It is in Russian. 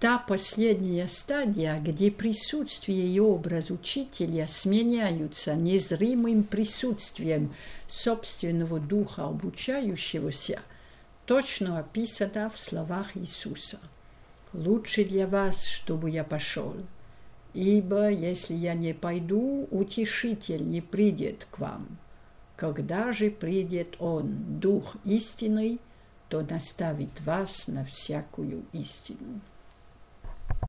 та последняя стадия, где присутствие и образ учителя сменяются незримым присутствием собственного духа обучающегося, точно описана в словах Иисуса. «Лучше для вас, чтобы я пошел, ибо если я не пойду, утешитель не придет к вам. Когда же придет Он, Дух истинный, то наставит вас на всякую истину».